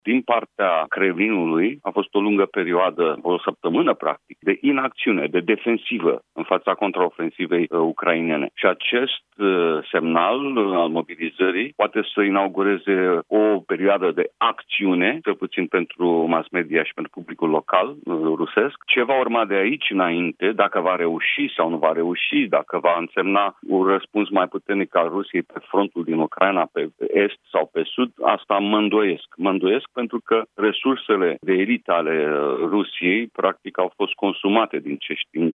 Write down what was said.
Din partea Kremlinului a fost o lungă perioadă, o săptămână practic, de inacțiune, de defensivă în fața contraofensivei ucrainene. Și acest semnal al mobilizării poate să inaugureze o perioadă de acțiune, cel puțin pentru mass media și pentru publicul local rusesc. Ce va urma de aici înainte, dacă va reuși sau nu va reuși, dacă va însemna un răspuns mai puternic al Rusiei pe frontul din Ucraina, pe est sau pe sud, asta mă îndoiesc. Mă îndoiesc pentru că resursele de elită ale Rusiei practic au fost consumate din ce știm